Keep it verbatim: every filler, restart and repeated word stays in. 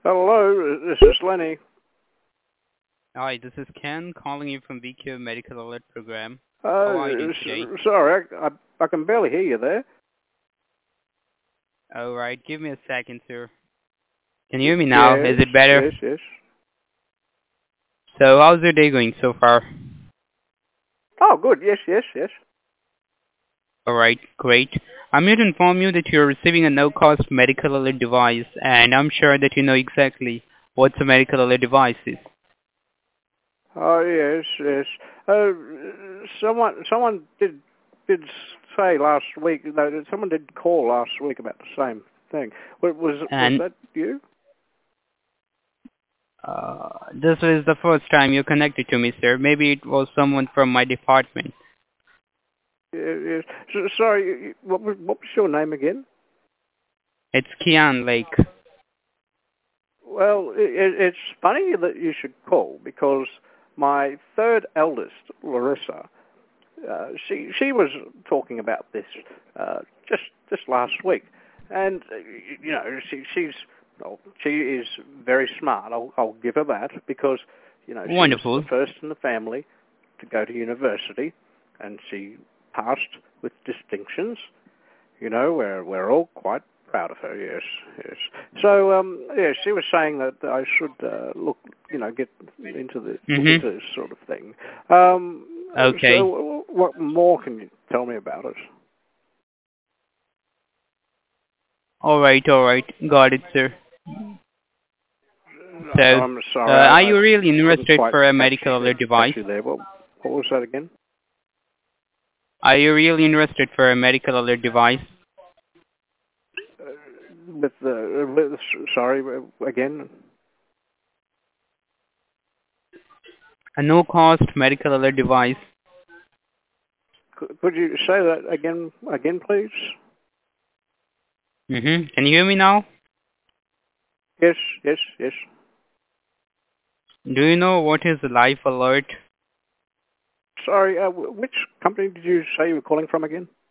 Hello, this is Lenny. Hi, this is Ken calling you from V Q Medical Alert Program. How are you Uh, doing today? s- sorry, I, I, I can barely hear you there. All right, give me a second, sir. Can you hear me now? Yes, Is it better? yes, yes. So, how's your day going so far? Oh, good. Yes, yes, yes. All right, great. I'm here to inform you that you're receiving a no-cost medical alert device, and I'm sure that you know exactly what a medical alert device is. Oh, yes, yes. Uh, someone, someone did did say last week. No, someone did call last week about the same thing. Was was, was And that you? uh, this is the first time you connected to me, sir. Maybe it was someone from my department. Yes. yes. So, sorry, you- you- what was what was your name again? It's Kian Lake. Well, it, it's funny that you should call because my third eldest, Larissa, uh, she she was talking about this uh, just just last week, and uh, you know she she's well, she is very smart. I'll I'll give her that because you know she was the Wonderful. first in the family to go to university, and she passed with distinctions. You know, we're we're all quite proud of her. Yes, yes. So, um, yeah, she was saying that I should uh, look, you know, get into the look Mm-hmm. into this sort of thing. Um, Okay. so, what more can you tell me about it? All right, all right. Got it, sir. So, I'm uh, sorry, are I, I you really couldn't interested quite for a catch medical alert catch device? you there. What what was that again? Are you really interested for a medical alert device? Uh, with the with, sorry again. A no-cost medical alert device. Could, could you say that again again, please? Mm-hmm. Can you hear me now? Yes, yes, yes. Do you know what is a life alert? Sorry, uh, which company did you say you were calling from again?